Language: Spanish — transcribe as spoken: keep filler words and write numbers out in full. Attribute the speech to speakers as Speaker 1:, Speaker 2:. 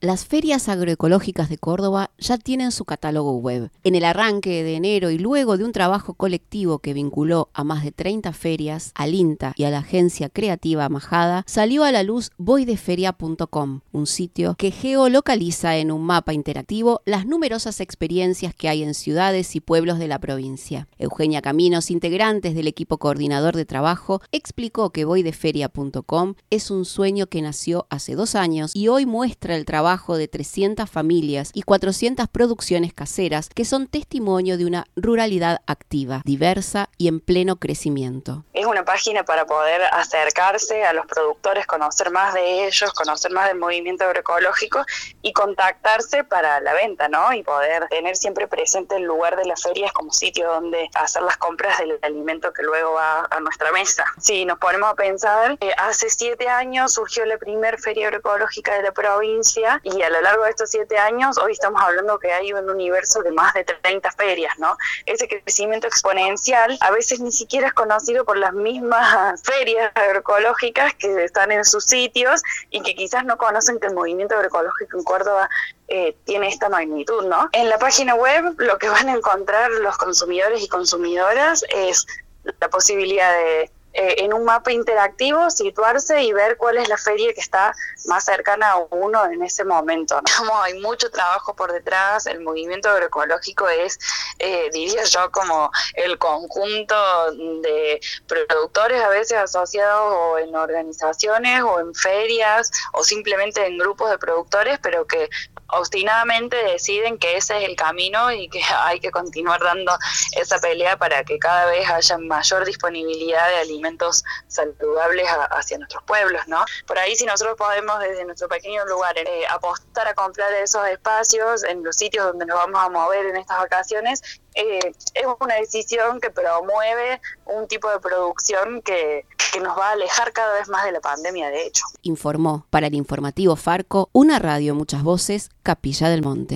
Speaker 1: Las ferias agroecológicas de Córdoba ya tienen su catálogo web. En el arranque de enero y luego de un trabajo colectivo que vinculó a más de treinta ferias, al INTA y a la agencia creativa Majada, salió a la luz voy de feria punto com, un sitio que geolocaliza en un mapa interactivo las numerosas experiencias que hay en ciudades y pueblos de la provincia. Eugenia Caminos, integrante del equipo coordinador de trabajo, explicó que voy de feria punto com es un sueño que nació hace dos años y hoy muestra el trabajo de trescientas familias y cuatrocientas producciones caseras que son testimonio de una ruralidad activa, diversa y en pleno crecimiento.
Speaker 2: Es una página para poder acercarse a los productores, conocer más de ellos, conocer más del movimiento agroecológico y contactarse para la venta, ¿no? Y poder tener siempre presente el lugar de las ferias como sitio donde hacer las compras del alimento que luego va a nuestra mesa. Si nos ponemos a pensar, eh, hace siete años surgió la primera feria agroecológica de la provincia y a lo largo de estos siete años hoy estamos hablando que hay un universo de más de treinta ferias, ¿no? Ese crecimiento exponencial a veces ni siquiera es conocido por las mismas ferias agroecológicas que están en sus sitios y que quizás no conocen que el movimiento agroecológico en Córdoba eh, tiene esta magnitud, ¿no? En la página web lo que van a encontrar los consumidores y consumidoras es la posibilidad de Eh, en un mapa interactivo situarse y ver cuál es la feria que está más cercana a uno en ese momento, ¿no? Como hay mucho trabajo por detrás, el movimiento agroecológico es, eh, diría yo, como el conjunto de productores a veces asociados o en organizaciones o en ferias o simplemente en grupos de productores, pero que obstinadamente deciden que ese es el camino y que hay que continuar dando esa pelea para que cada vez haya mayor disponibilidad de alimentos saludables a, hacia nuestros pueblos, ¿no? Por ahí si nosotros podemos desde nuestro pequeño lugar eh, apostar a comprar esos espacios en los sitios donde nos vamos a mover en estas vacaciones, eh, es una decisión que promueve un tipo de producción que, que nos va a alejar cada vez más de la pandemia, de hecho.
Speaker 1: Informó para el informativo Farco, una radio, muchas voces, Capilla del Monte.